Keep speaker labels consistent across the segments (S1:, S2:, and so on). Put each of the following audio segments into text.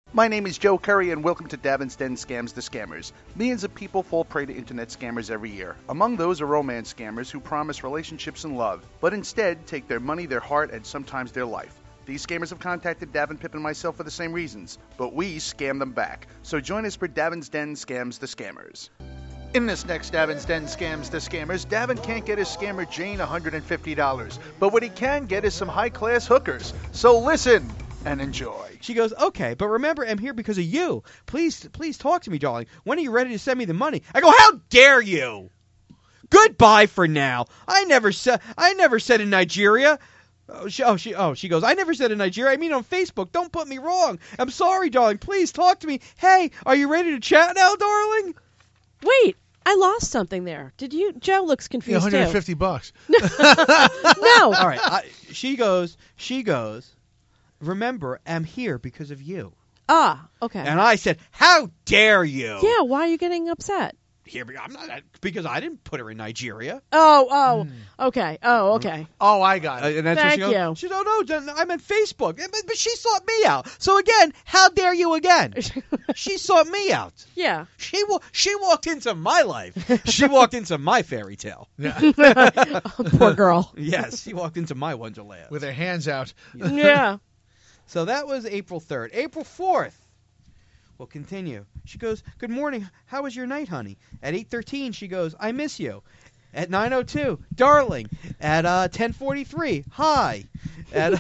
S1: My name is Joe Curry, and welcome to Davin's Den Scams the Scammers. Millions of people fall prey to internet scammers every year. Among those are romance scammers who promise relationships and love, but instead take their money, their heart, and sometimes their life. These scammers have contacted Davin, Pip, and myself for the same reasons, but we scam them back. So join us for Davin's Den Scams the Scammers. In this next Davin's Den Scams the Scammers, Davin can't get his scammer Jane $150, but what he can get is some high-class hookers. So listen and enjoy.
S2: She goes, okay, but remember, I'm here because of you. Please talk to me, darling. When are you ready to send me the money? I go, how dare you? Goodbye for now. I never said in Nigeria. She goes, I never said in Nigeria. I mean on Facebook. Don't put me wrong. I'm sorry, darling. Please talk to me. Hey, are you ready to chat now, darling?
S3: Wait, I lost something there. Did you? Joe looks confused too.
S4: $150.
S3: No.
S2: All right. She goes, remember, I'm here because of you.
S3: Ah, okay.
S2: And I said, how dare you?
S3: Yeah, why are you getting upset?
S2: I'm not, because I didn't put her in Nigeria.
S3: Okay. Oh, okay.
S4: Oh, I got it.
S2: And that's
S3: Thank
S2: what she goes,
S3: you.
S2: She goes, no, I meant Facebook. But she sought me out. So again, how dare you again? She sought me out.
S3: Yeah.
S2: She walked into my life. She walked into my fairy tale.
S3: Poor girl.
S2: Yes, she walked into my wonderland.
S4: With her hands out.
S3: Yeah.
S2: So that was April 3rd. April 4th. We'll continue. She goes, good morning. How was your night, honey? At 8:13, she goes, I miss you. At 9:02, darling. At 10:43, hi. At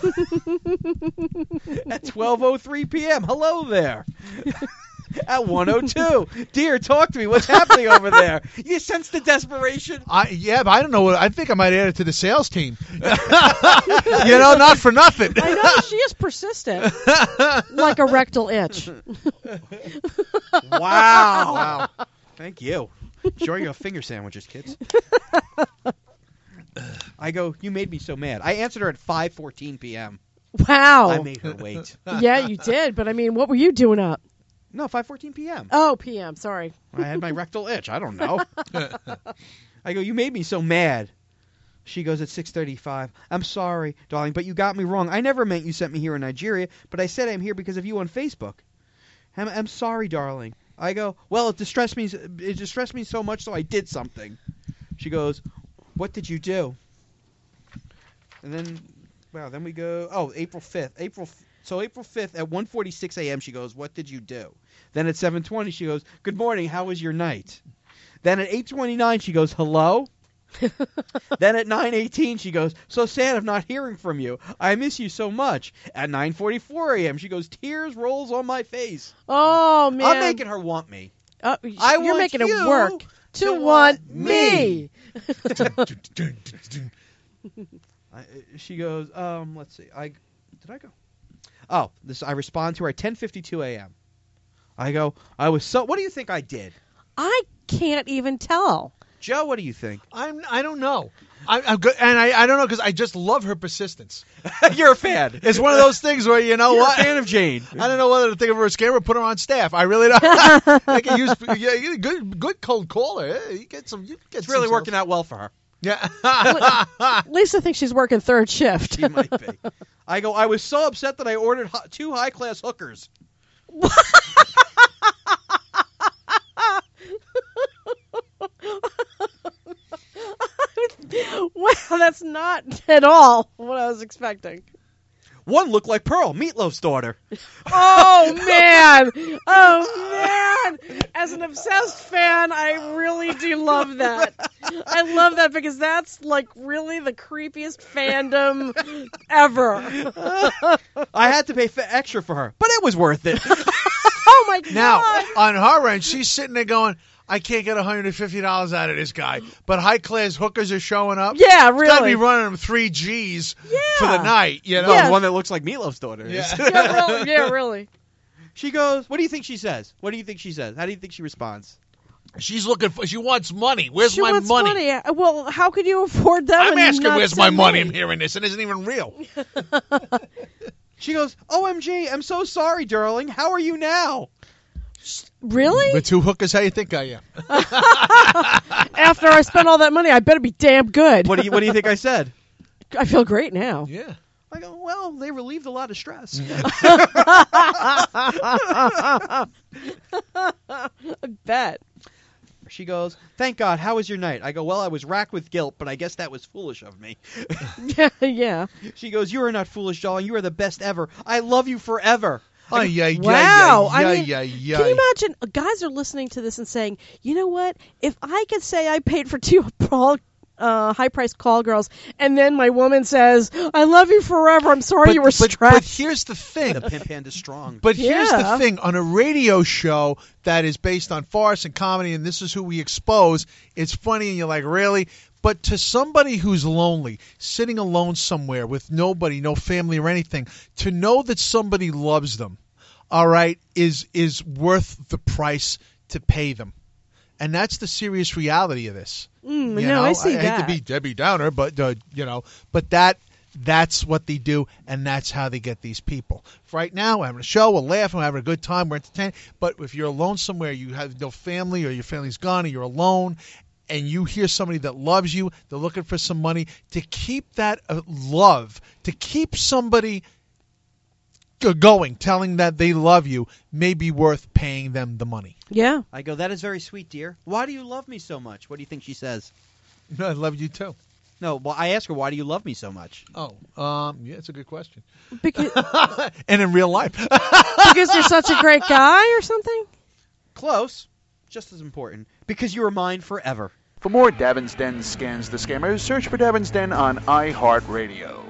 S2: 12:03 p.m., hello there. At 1:02, dear, talk to me. What's happening over there? You sense the desperation?
S4: Yeah, but I don't know. I think I might add it to the sales team. Not for nothing.
S3: I know, she is persistent. Like a rectal itch.
S2: Wow. Thank you. Enjoy your finger sandwiches, kids. I go, you made me so mad. I answered her at 5:14 p.m.
S3: Wow.
S2: I made her wait.
S3: Yeah, you did, but I mean, what were you doing up?
S2: No, 5:14 p.m.
S3: Oh, p.m., sorry.
S2: I had my rectal itch. I don't know. I go, you made me so mad. She goes at 6:35. I'm sorry, darling, but you got me wrong. I never meant you sent me here in Nigeria, but I said I'm here because of you on Facebook. I'm sorry, darling. I go, well, it distressed me so much, so I did something. She goes, what did you do? And then we go, April 5th. So April 5th at 1:46 a.m. she goes, what did you do? Then at 7:20 she goes, good morning, how was your night? Then at 8:29 she goes, hello? Then at 9:18 she goes, so sad I'm not hearing from you. I miss you so much. At 9:44 a.m. she goes, tears rolls on my face.
S3: Oh, man.
S2: I'm making her want me.
S3: You're making it work to want me.
S2: She goes, let's see. Did I go? Oh, I respond to her at 10:52 a.m. I go, what do you think I did?
S3: I can't even tell.
S2: Joe, what do you think?
S4: I don't know. I'm good, and I don't know because I just love her persistence.
S2: You're a fan.
S4: It's one of those things where
S2: You're
S4: what?
S2: a fan of Jane.
S4: I don't know whether to think of her as a scammer or put her on staff. I really don't. They can use good cold caller. You get some.
S2: It's really working out well for her.
S4: Yeah.
S3: Lisa thinks she's working third shift.
S2: She might be. I go, I was so upset that I ordered 2 high-class hookers.
S3: Wow, that's not at all what I was expecting.
S2: One looked like Pearl, Meatloaf's daughter.
S3: Oh, man. Oh, man. As an obsessed fan, I really do love that. I love that because that's like really the creepiest fandom ever.
S2: I had to pay extra for her, but it was worth it.
S3: Oh, my God.
S4: Now, on her end, she's sitting there going, I can't get $150 out of this guy. But high-class hookers are showing up.
S3: Yeah, really.
S4: Got to be running them 3 Gs for the night, you know?
S3: Yeah.
S2: The one that looks like Meatloaf's daughter is.
S3: Yeah, really.
S2: She goes, what do you think she says? How do you think she responds?
S4: She's looking for, she wants money. Where's
S3: She
S4: my
S3: wants
S4: money?
S3: Well, how could you afford them?
S4: I'm
S3: and
S4: asking
S3: not
S4: where's my
S3: send
S4: money. I'm hearing this, and it isn't even real.
S2: She goes, OMG, I'm so sorry, darling. How are you now?
S3: Really?
S4: With 2 hookers, how you think I am?
S3: After I spent all that money, I better be damn good.
S2: What do you think I said?
S3: I feel great now.
S4: Yeah.
S2: I go, well, they relieved a lot of stress.
S3: I bet.
S2: She goes, thank God, how was your night? I go, well, I was racked with guilt, but I guess that was foolish of me.
S3: Yeah.
S2: She goes, you are not foolish, darling. You are the best ever. I love you forever.
S3: Wow. I mean, can you imagine? Guys are listening to this and saying, you know what? If I could say I paid for 2 high-priced call girls, and then my woman says, I love you forever. I'm sorry you were stressed.
S4: But here's the thing.
S2: The pimp hand is strong.
S4: But here's the thing. On a radio show that is based on farce and comedy, and this is who we expose, it's funny, and you're like, really? But to somebody who's lonely, sitting alone somewhere with nobody, no family or anything, to know that somebody loves them, all right, is worth the price to pay them. And that's the serious reality of this.
S3: I see that.
S4: I hate to be Debbie Downer, but but that's what they do, and that's how they get these people. Right now, we're having a show, we're laughing, we're having a good time, we're entertaining. But if you're alone somewhere, you have no family, or your family's gone, or you're alone, and you hear somebody that loves you, they're looking for some money, to keep that love, to keep somebody going, telling that they love you, may be worth paying them the money.
S3: Yeah.
S2: I go, that is very sweet, dear. Why do you love me so much? What do you think she says?
S4: I love you too.
S2: No, well, I ask her, why do you love me so much?
S4: Oh, yeah, it's a good question.
S3: Because,
S4: and in real life.
S3: because you're such a great guy or something?
S2: Close. Just as important. Because you are mine forever.
S1: For more Davin's Den Scams the Scammers, search for Davin's Den on iHeartRadio.